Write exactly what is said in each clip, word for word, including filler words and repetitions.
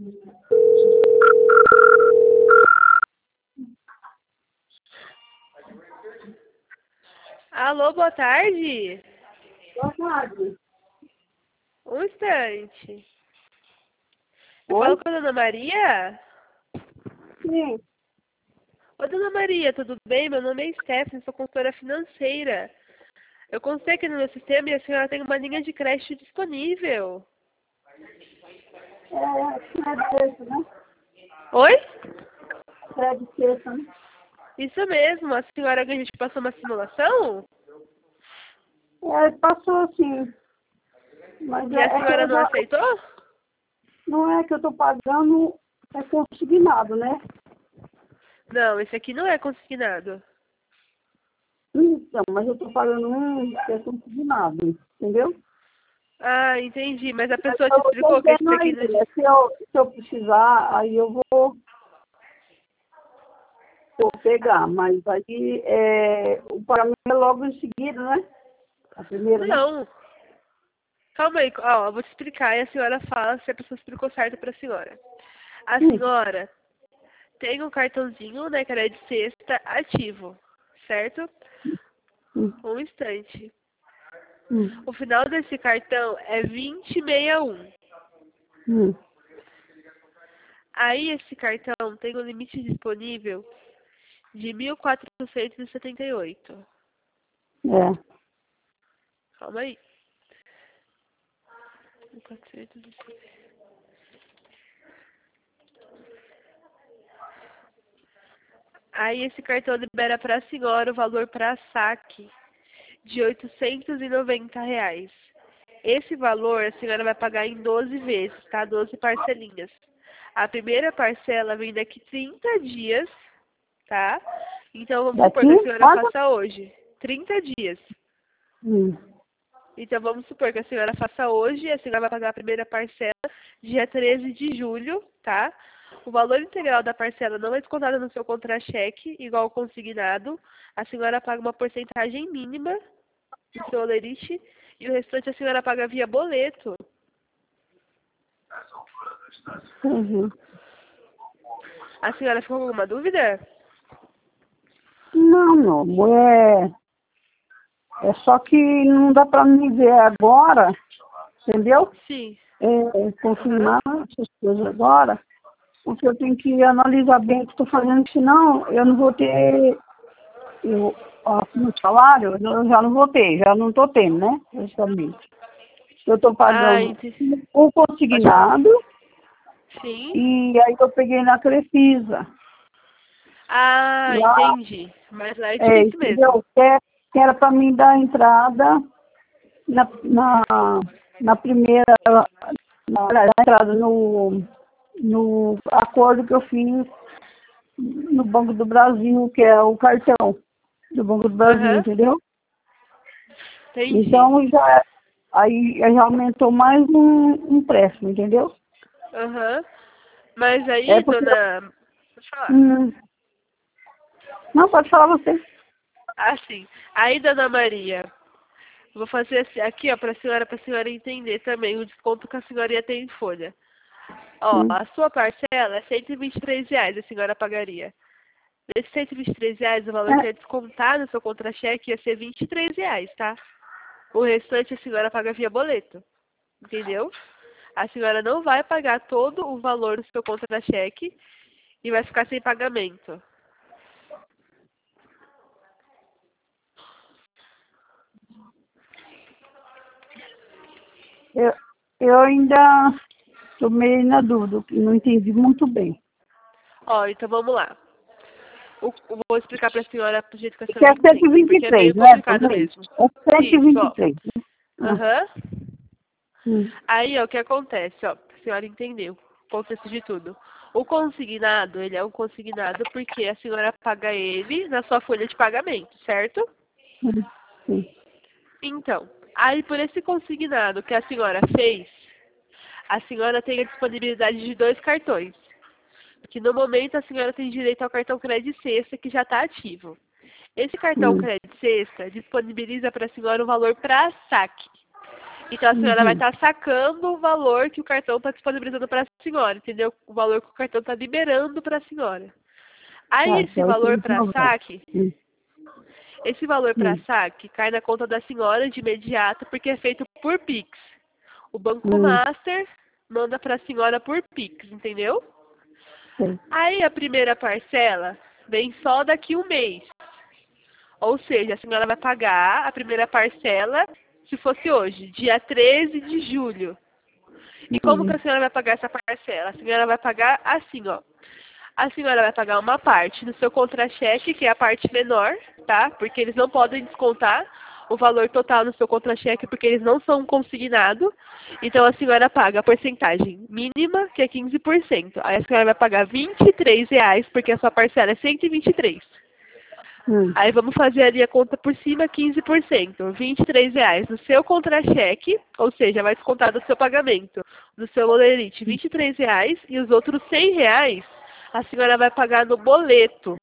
Alô, boa tarde. Boa tarde. Um instante. Eu Oi? falo com a Dona Maria? Sim. Oi, Dona Maria, tudo bem? Meu nome é Stephanie, sou consultora financeira. Eu consultei aqui no meu sistema e a senhora tem uma linha de crédito disponível. É, crédito sexta, né? Oi? Crédito sexta, né? Isso mesmo, a senhora que a gente passou uma simulação? É, passou sim. Mas E é, a é que senhora eu não já, aceitou? não é que eu tô pagando, é consignado, né? Não, esse aqui não é consignado. Então, mas eu tô pagando um que é consignado, entendeu? Ah, entendi. Mas a Mas pessoa te eu tô explicou que esse vendo aqui aí, não... né? se, eu, se eu precisar, aí eu vou, vou pegar. Mas aí é, o pagamento é logo em seguida, né? A primeira, né? Não. Calma aí, ó, eu vou te explicar e a senhora fala se a pessoa explicou certo pra senhora. A Hum, senhora tem um cartãozinho, né, que era de sexta, ativo, certo? hum, Um instante. hum, O final desse cartão é vinte e sessenta e um. hum. Aí esse cartão tem um limite disponível de mil quatrocentos e setenta e oito. É. Calma aí. mil quatrocentos e setenta. Aí esse cartão libera para a senhora o valor para saque de oitocentos e noventa reais. Esse valor a senhora vai pagar em doze vezes, tá? doze parcelinhas. A primeira parcela vem daqui trinta dias, tá? Então vamos supor Daqui? que a senhora Quanto? faça hoje. trinta dias. Hum. Então vamos supor que a senhora faça hoje, a senhora vai pagar a primeira parcela dia treze de julho, tá? O valor integral da parcela não é descontado no seu contra-cheque, igual ao consignado. A senhora paga uma porcentagem mínima do seu olerite e o restante a senhora paga via boleto. Uhum. A senhora ficou com alguma dúvida? Não, não. É, é só que não dá para me ver agora, entendeu? Sim. É, Aham. confirmar essas coisas agora, porque eu tenho que analisar bem o que estou fazendo, senão eu não vou ter eu, ó, no salário, eu já não vou ter, já não estou tendo, né? Justamente. Eu estou Ah, pagando entendi. o Pode falar. consignado Sim. e aí eu peguei na Crefisa. Ah, Lá, entendi. Mas lá é é, difícil mesmo. entendeu? Que é- que era para mim dar entrada na, na, na primeira, na, na entrada no, no acordo que eu fiz no Banco do Brasil, que é o cartão do Banco do Brasil, Aham. entendeu? Entendi. Então já aí já aumentou mais um, um empréstimo, entendeu? Aham. Mas É aí, porque dona... Pode falar. hum, não pode falar você. Ah, sim. Aí, dona Maria, vou fazer assim- aqui, ó, pra senhora, pra senhora entender também o desconto que a senhora ia ter em folha. Ó, Hum, a sua parcela é cento e vinte e três reais, a senhora pagaria. Desses cento e vinte e três reais, o valor que é, ia descontar no seu contra-cheque ia ser vinte e três reais, tá? O restante a senhora paga via boleto, entendeu? A senhora não vai pagar todo o valor do seu contra-cheque e vai ficar sem pagamento. eu, eu ainda estou meio na dúvida, não entendi muito bem. Ó, então vamos lá. O- eu vou explicar pra senhora do jeito que a Que senhora é cento e entende, vinte e porque é meio três, né? complicado Também. mesmo. É cento e Isso, vinte e ó. três. né? Ah, Aham. hum, Aí, ó, o que acontece, ó, pra senhora entender o contexto de tudo. O consignado, ele é um consignado porque a senhora paga ele na sua folha de pagamento, certo? hum, sim. Então, aí por esse consignado que a senhora fez, a senhora tem a disponibilidade de dois cartões. Que no momento a senhora tem direito ao cartão crédito sexta que já está ativo. Esse cartão Hum, crédito sexta disponibiliza para a senhora o valor para saque. Então a senhora Uhum. vai estar sacando o valor que o cartão está disponibilizando para a senhora, entendeu? O valor que o cartão está liberando para a senhora. Aí Tá, que esse é valor oitocentos e para noventa. saque, Hum, esse valor para hum, saque cai na conta da senhora de imediato porque é feito por Pix. O Banco hum, Master manda para a senhora por Pix, entendeu? sei. Aí a primeira parcela vem só daqui um mês. Ou seja, a senhora vai pagar a primeira parcela se fosse hoje, dia treze de julho. E como que Hum, a senhora vai pagar essa parcela? A senhora vai pagar assim, ó. A senhora vai pagar uma parte no seu contra-cheque, que é a parte menor, tá? Porque eles não podem descontar o valor total no seu contra-cheque, porque eles não são consignados. Então a senhora paga a porcentagem mínima, que é quinze por cento. Aí a senhora vai pagar vinte e três reais, porque a sua parcela é cento e vinte e três. hum, Aí vamos fazer ali a conta por cima, quinze por cento, vinte e três reais no seu contra-cheque, ou seja, vai descontar do seu pagamento, do seu Olerite, vinte e três reais, e os outros cem reais a senhora vai pagar no boleto.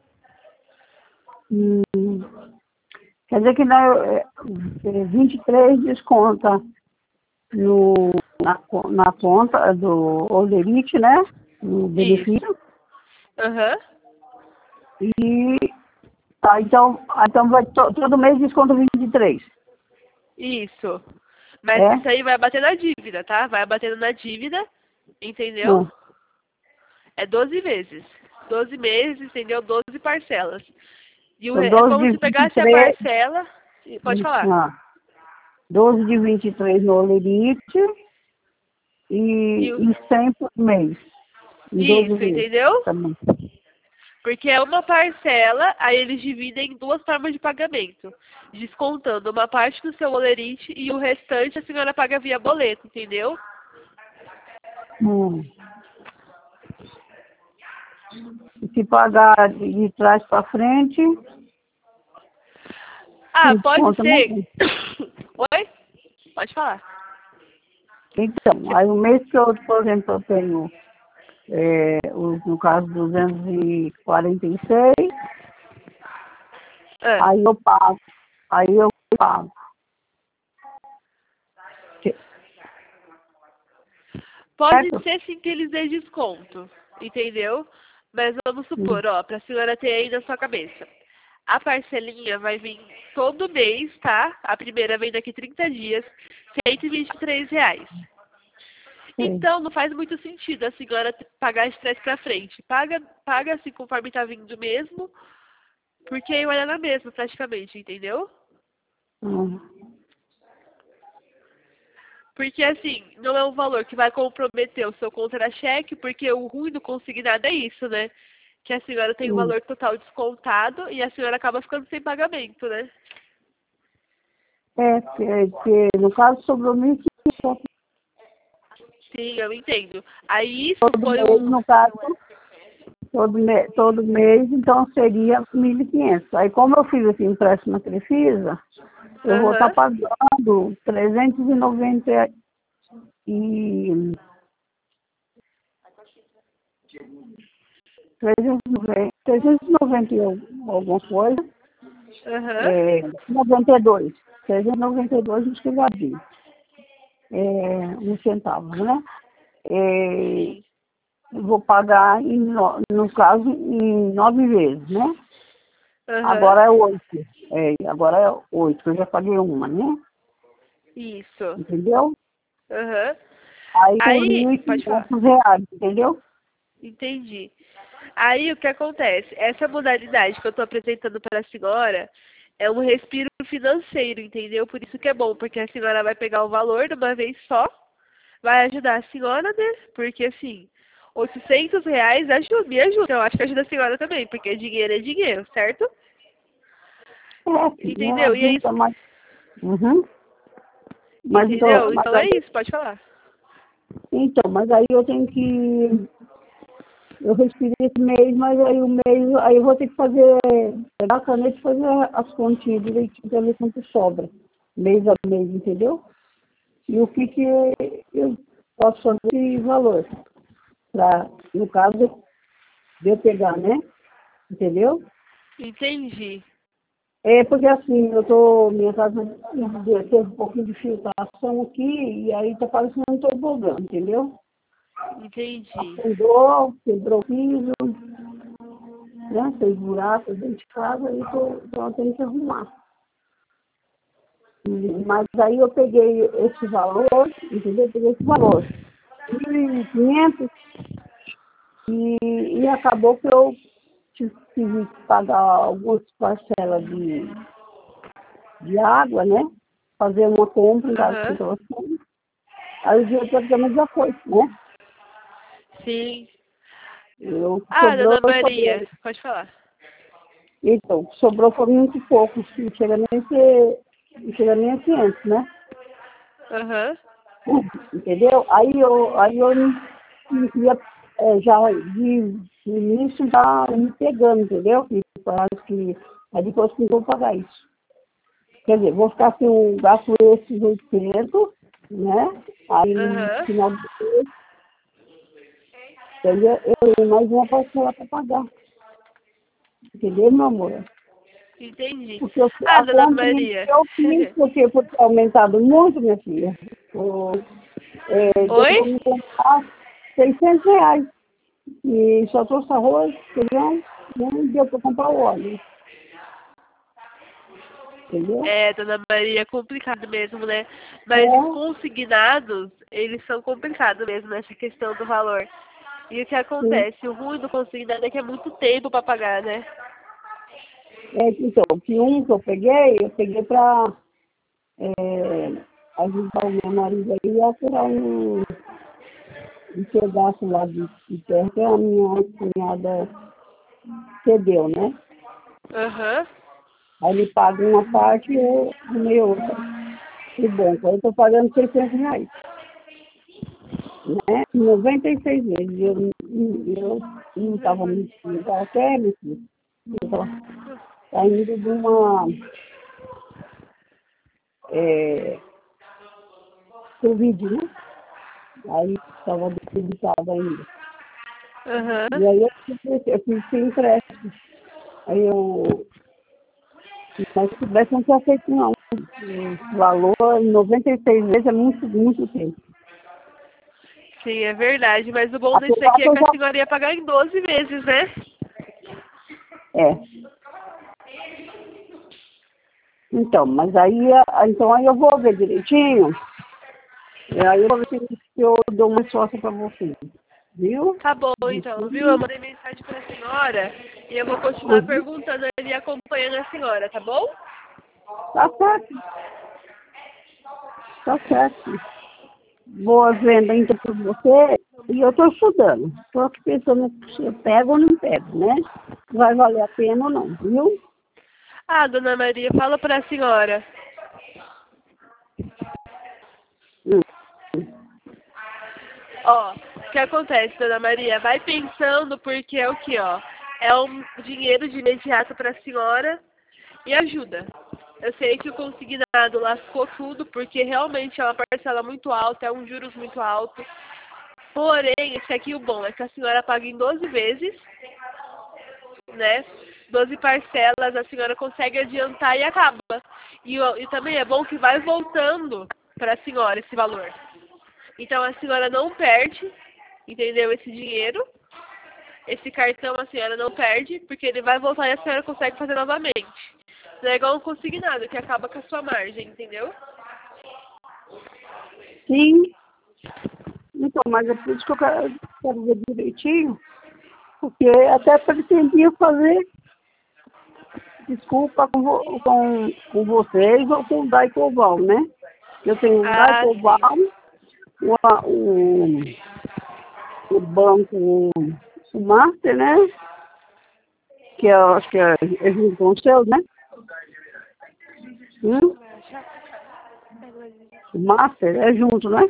hum. Quer dizer que na, é, é, vinte e três desconta no, na, co- na conta do Olerite, né? No Isso. benefício. Aham. E ah, então, ah, então vai to, todo mês desconta vinte e três. Isso. Mas É? isso aí vai bater na dívida, tá? Vai batendo na dívida, entendeu? Não. É doze vezes. doze meses, entendeu? doze parcelas. E o Então, re- é doze como de se vinte e pegasse a três. parcela. Pode falar. Ah, doze de vinte e três no Olerite e, E o- e cem por mês. Em doze Isso, vezes entendeu? também. Porque é uma parcela, aí eles dividem em duas formas de pagamento. Descontando uma parte do seu olerite e o restante a senhora paga via boleto, entendeu? Hum. E se pagar de, de trás para frente, Ah, tem pode desconto ser. também. Oi? Pode falar. Então, aí o mês que eu, por exemplo, eu tenho, é, o- no caso, duzentos e quarenta e seis, Ah, aí eu pago. Aí eu pago. pode Certo? ser sim que eles dêem desconto, entendeu? Mas vamos Hum, supor, ó, pra senhora ter aí na sua cabeça. A parcelinha vai vir todo mês, tá? A primeira vem daqui trinta dias, cento e vinte e três reais. sei. Então, não faz muito sentido a senhora t- pagar esse trás pra frente. Paga, paga assim conforme tá vindo mesmo, porque aí vai dar na mesma praticamente, entendeu? Hum. Porque assim, não é um valor que vai comprometer o seu contra-cheque, porque o ruim do consignado é isso, né? Que a senhora tem o Hum. valor total descontado e a senhora acaba ficando sem pagamento, né? É, que, que no caso sobrou mil e quinhentos Sim, eu entendo. Aí isso todo foi mês, um. no caso, todo, me, todo mês, então seria mil e quinhentos. Aí como eu fiz esse empréstimo na Crefisa, eu vou estar Aham. pagando trezentos e noventa e trezentos e noventa, trezentos e noventa e al- alguma coisa, Aham. é, noventa e dois. trezentos e noventa e dois acho que eu já vi. É, um centavo, né? É, Sim. eu vou pagar, em, no, no caso, em nove vezes, né? Aham. Agora é oito. É, agora é oito, eu já paguei uma, né? Isso. Entendeu? Aham. Aí por Aí, mil e pode falar. quinhentos reais, entendeu? Entendi. Aí o que acontece? Essa modalidade que eu estou apresentando para a senhora é um respiro financeiro, entendeu? Por isso que é bom, porque a senhora vai pegar o valor de uma vez só, vai ajudar a senhora, né? Porque assim, oitocentos reais ajuda, me ajuda. Eu acho que ajuda a senhora também, porque dinheiro é dinheiro, certo? É, filho, Entendeu? E é isso. ajuda, mas... Uhum. Mas, então, Entendeu? mas Então é aí, isso, pode falar. então, mas aí eu tenho que... Eu respirei esse mês, mas aí o mês, aí eu vou ter que fazer, pegar a caneta e fazer as continhas direitinho para ver quanto sobra, mês a mês, entendeu? E o que que eu posso fazer esse valor, pra, no caso, de eu pegar, né? Entendeu? Entendi. É porque assim, eu tô, minha casa teve um pouquinho de filtração aqui, e aí tá parecendo um tobogã, entendeu? Entendi. Afundou, quebrou o piso, né? Fez buracos dentro de casa, e tô, então eu tenho que arrumar. E, mas aí eu peguei esse valor, entendeu? Eu peguei esse valor, mil e quinhentos, e, e acabou que eu tive que pagar algumas parcelas de, de água, né? Fazer uma compra em casa Aham. de telefone. Aí o dinheiro praticamente já foi, né? Sim. Eu, Ah, sobrou, dona sobrou. Maria, pode falar. Então, sobrou foi muito pouco, não chega nem a ser, não chega nem a quinhentos, né? Aham. Entendeu? Aí eu, aí eu não não queria, é, já de, de início já me pegando, entendeu? Que acho que aí depois que eu vou pagar isso. Quer dizer, vou ficar sem um gasto esses oitocentos, né? Aí no Aham. final do mês, entendeu? Eu tenho mais uma parcela para pagar. Entendeu, meu amor? Entendi. Porque eu- Ah, a dona conta Maria. eu fiz, porque foi aumentado muito, minha filha. O, é, deu Oi? para me comprar seiscentos reais. E só trouxe arroz, feijão, não deu para comprar o óleo. Entendeu? É, dona Maria, é complicado mesmo, né? Mas os É, consignados, eles são complicados mesmo nessa questão do valor. E o que sim. acontece? O ruim do consignado é que é muito tempo para pagar, né? É, então, que um que eu peguei, eu peguei para é, ajudar o meu marido aí a tirar um, um pedaço lá de, de terra que a minha cunhada cedeu, né? Aham. Aí ele paga uma parte e eu arrumei outra. E bom, então eu estou pagando seiscentos reais, né? Em noventa e seis meses. Eu, eu não estava muito, eu estava até, meu filho, eu estava saindo de uma é, Covid, né? Aí estava debilitada ainda. Aham. E aí eu, fiz- eu fiz sem empréstimo. Aí eu, mas se tivesse não tinha feito não. O valor em noventa e seis vezes é muito, muito tempo. Sim, é verdade. Mas o bom disso Apesar aqui que é eu que a já. senhora ia pagar em doze vezes, né? É. Então, mas aí, a- então aí eu vou ver direitinho. E aí eu vou ver se eu dou uma sócia para você. Viu? Tá bom, então, viu? Eu Direitinho. mandei mensagem pra senhora e eu vou continuar Uhum. perguntando e acompanhando a senhora, tá bom? Tá certo, tá certo. Boas vendas então para você. E eu estou estudando. Estou aqui pensando se eu pego ou não pego, né? Vai valer a pena ou não, viu? Ah, dona Maria, fala pra senhora. Hum. Ó, o que acontece, dona Maria? Vai pensando porque é o que, ó? É um dinheiro de imediato pra senhora e ajuda. Eu sei que o consignado lascou tudo porque realmente é uma parcela muito alta, é um juros muito alto. Porém, esse aqui o bom é que a senhora paga em doze vezes, né? doze parcelas, a senhora consegue adiantar e acaba. E, o- e também é bom que vai voltando para a senhora esse valor. Então a senhora não perde, entendeu? Esse dinheiro, esse cartão a senhora não perde, porque ele vai voltar e a senhora consegue fazer novamente. Não é igual um consignado, que acaba com a sua margem, entendeu? Sim. Então, mas é por isso que eu quero, quero ver direitinho. Porque até pretendia fazer desculpa com, vo- com, com vocês ou com o Daicoval, né? Eu tenho o Ah, Daicoval, sim. o, o, o banco, o Master, né? Que eu acho que é, é junto com o seu, né? Hum? O Master é junto, né?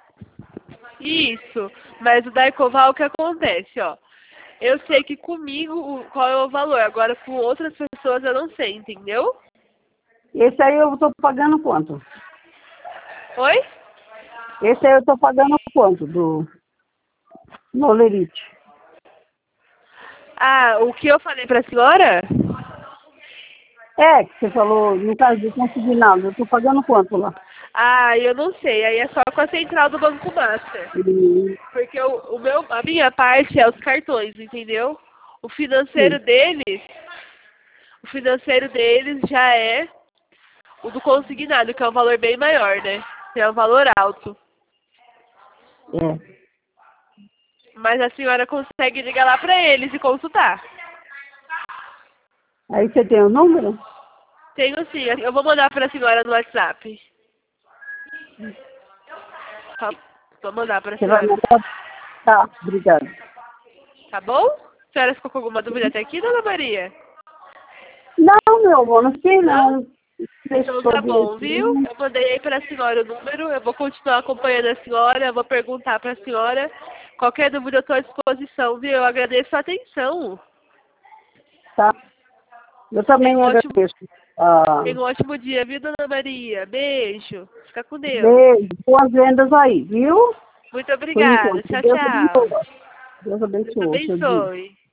Isso, mas o Daicoval, o que acontece, ó? Eu sei que comigo o- qual é o valor, agora com outras pessoas eu não sei, entendeu? Esse aí eu estou pagando quanto? Oi? Esse aí eu estou pagando quanto do Nolerite? Ah, o que eu falei pra senhora? É, que você falou, no caso de consignado, eu tô pagando quanto lá? Ah, eu não sei. Aí é só com a central do Banco Master. Hum, Porque o, o meu, a minha parte é os cartões, entendeu? O financeiro sim. deles, o financeiro deles já é o do consignado, que é um valor bem maior, né? Que é um valor alto. É. Mas a senhora consegue ligar lá pra eles e consultar. Aí você tem o número? Tenho sim, eu vou mandar pra senhora no WhatsApp. Tá, vou mandar pra Você vai senhora. mandar? Tá, obrigada. Tá bom? A senhora ficou com alguma dúvida até aqui, dona Maria? Não, meu amor, não sei Não? não. Então Fechou tá bom, viu? direitinho. Eu mandei aí pra senhora o número, eu vou continuar acompanhando a senhora, eu vou perguntar pra senhora. Qualquer dúvida eu tô à disposição, viu? Eu agradeço a atenção. Tá? Eu Tenha também um ótimo, agradeço. Ah, tenha um ótimo dia, viu, dona Maria? Beijo. Fica com Deus. beijo, boas vendas aí, viu? Muito Por obrigada. enquanto. Tchau, Deus tchau. abençoe. Deus Deus abençoe o seu dia. abençoe.